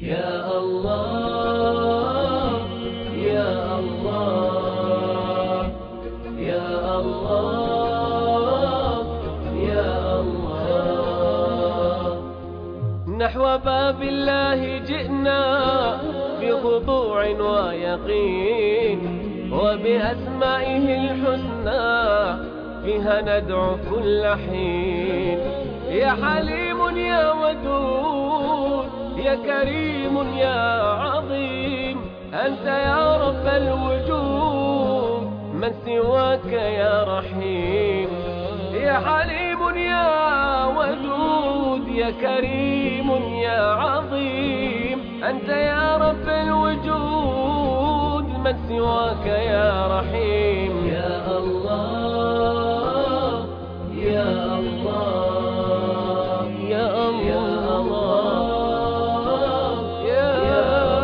يا الله يا الله يا الله يا الله. نحو باب الله جئنا بخضوع ويقين، وبأسمائه الحسنى فيها ندعو كل حين. يا حليم يا ودود يا كريم يا عظيم، أنت يا رب الوجود من سواك يا رحيم. يا حليم يا ودود يا كريم يا عظيم، أنت يا رب الوجود من سواك يا رحيم. يا الله يا الله يا الله يا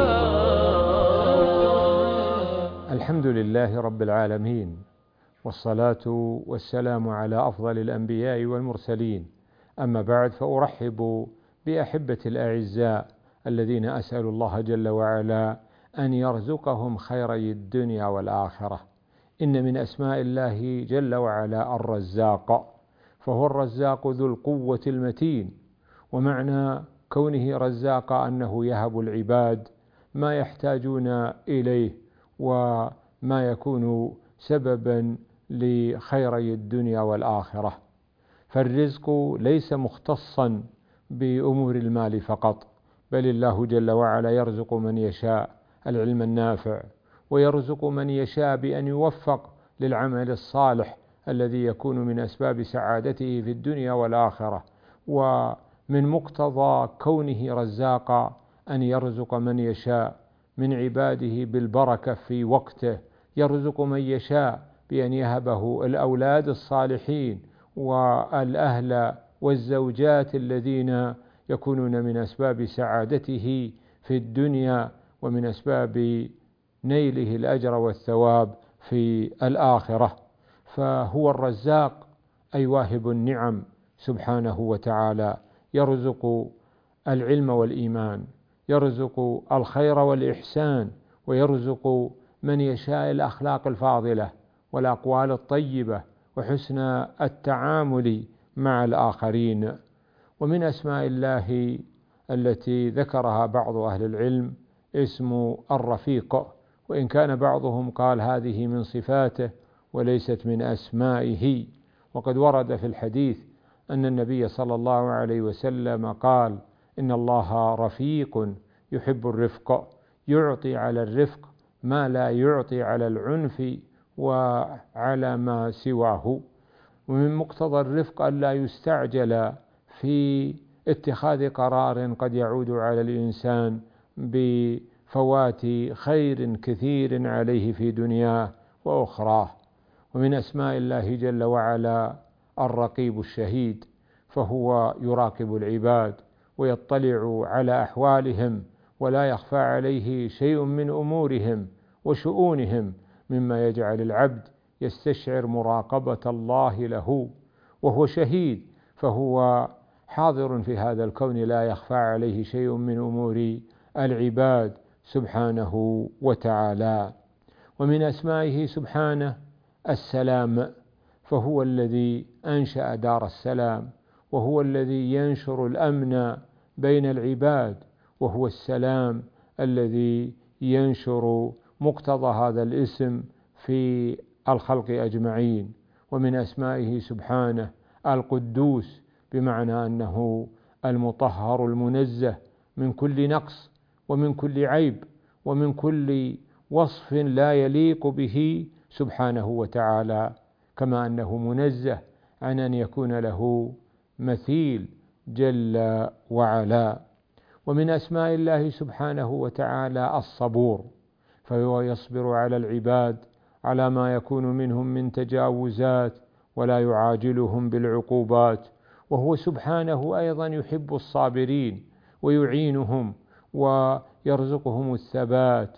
الله. الحمد لله رب العالمين، والصلاة والسلام على أفضل الأنبياء والمرسلين. أما بعد، فأرحب بأحبة الأعزاء الذين أسأل الله جل وعلا أن يرزقهم خيري الدنيا والآخرة. إن من أسماء الله جل وعلا الرزاق، فهو الرزاق ذو القوة المتين. ومعنى كونه رزاق أنه يهب العباد ما يحتاجون إليه وما يكون سببا لخيري الدنيا والآخرة. فالرزق ليس مختصا بأمور المال فقط، بل الله جل وعلا يرزق من يشاء العلم النافع، ويرزق من يشاء بأن يوفق للعمل الصالح الذي يكون من أسباب سعادته في الدنيا والآخرة. ومن مقتضى كونه رزاقا أن يرزق من يشاء من عباده بالبركة في وقته، يرزق من يشاء بأن يهبه الأولاد الصالحين والأهل والزوجات الذين يكونون من أسباب سعادته في الدنيا ومن أسباب نيله الأجر والثواب في الآخرة. فهو الرزاق أي واهب النعم سبحانه وتعالى، يرزق العلم والإيمان، يرزق الخير والإحسان، ويرزق من يشاء الأخلاق الفاضلة والأقوال الطيبة وحسن التعامل مع الآخرين. ومن أسماء الله التي ذكرها بعض أهل العلم اسم الرفيق، وإن كان بعضهم قال هذه من صفاته وليست من أسمائه. وقد ورد في الحديث أن النبي صلى الله عليه وسلم قال: إن الله رفيق يحب الرفق، يعطي على الرفق ما لا يعطي على العنف وعلى ما سواه. ومن مقتضى الرفق أن لا يستعجل في اتخاذ قرار قد يعود على الإنسان بفوات خير كثير عليه في دنياه وأخراه. ومن أسماء الله جل وعلا الرقيب الشهيد، فهو يراقب العباد ويطلع على أحوالهم، ولا يخفى عليه شيء من أمورهم وشؤونهم، مما يجعل العبد يستشعر مراقبة الله له. وهو شهيد، فهو حاضر في هذا الكون، لا يخفى عليه شيء من أمور العباد سبحانه وتعالى. ومن أسمائه سبحانه السلام، فهو الذي أنشأ دار السلام، وهو الذي ينشر الأمن بين العباد، وهو السلام الذي ينشر مقتضى هذا الاسم في الخلق أجمعين. ومن أسمائه سبحانه القدوس، بمعنى أنه المطهر المنزه من كل نقص ومن كل عيب ومن كل وصف لا يليق به سبحانه وتعالى، كما أنه منزه عن أن يكون له مثيل جل وعلا. ومن أسماء الله سبحانه وتعالى الصبور، فهو يصبر على العباد على ما يكون منهم من تجاوزات ولا يعاجلهم بالعقوبات. وهو سبحانه أيضا يحب الصابرين ويعينهم ويرزقهم الثبات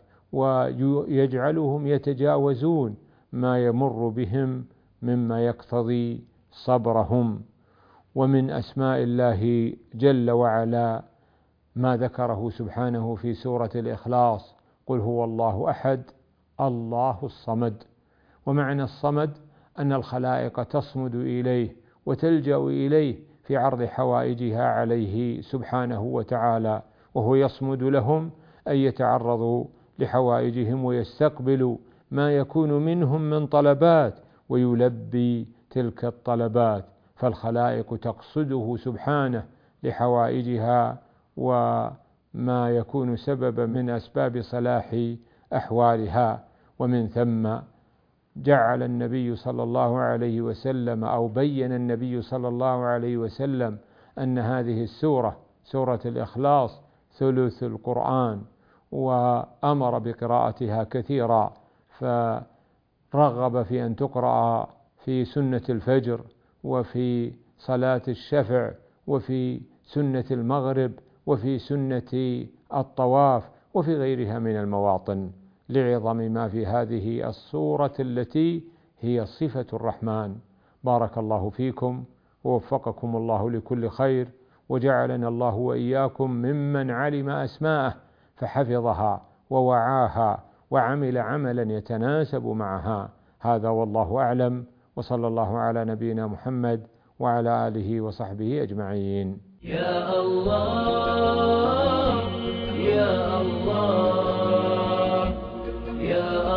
ويجعلهم يتجاوزون ما يمر بهم مما يقتضي صبرهم. ومن أسماء الله جل وعلا ما ذكره سبحانه في سورة الإخلاص: قل هو الله أحد الله الصمد. ومعنى الصمد أن الخلائق تصمد إليه وتلجأ إليه في عرض حوائجها عليه سبحانه وتعالى، وهو يصمد لهم أن يتعرضوا لحوائجهم ويستقبلوا ما يكون منهم من طلبات ويلبي تلك الطلبات، فالخلائق تقصده سبحانه لحوائجها وما يكون سببا من أسباب صلاح أحوالها. ومن ثم جعل النبي صلى الله عليه وسلم أو بين النبي صلى الله عليه وسلم أن هذه السورة سورة الإخلاص ثلث القرآن، وأمر بقراءتها كثيرا، فرغب في أن تقرأ في سنة الفجر وفي صلاة الشفع وفي سنة المغرب وفي سنة الطواف وفي غيرها من المواطن، لعظم ما في هذه السورة التي هي صفة الرحمن. بارك الله فيكم ووفقكم الله لكل خير، وجعلنا الله وإياكم ممن علم أسماءه فحفظها ووعاها وعمل عملا يتناسب معها. هذا والله أعلم، وصلى الله على نبينا محمد وعلى آله وصحبه أجمعين. يا الله يا الله يا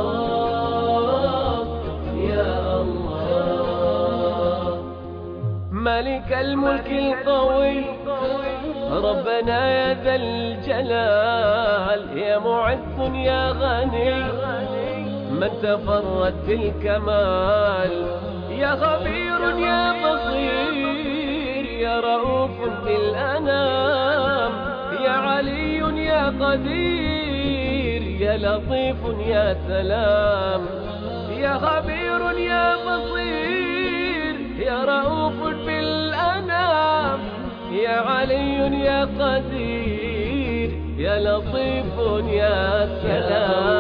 الله يا الله. ملك الملك القوي ربنا يا ذا الجلال، يا معز يا غني من تفرد بالكمال، يا خبير يا بصير يا رؤوف بالأنام، يا علي يا قدير يا لطيف يا سلام، يا خبير يا بصير يا رؤوف بالأنام، يا علي يا قدير يا لطيف يا سلام.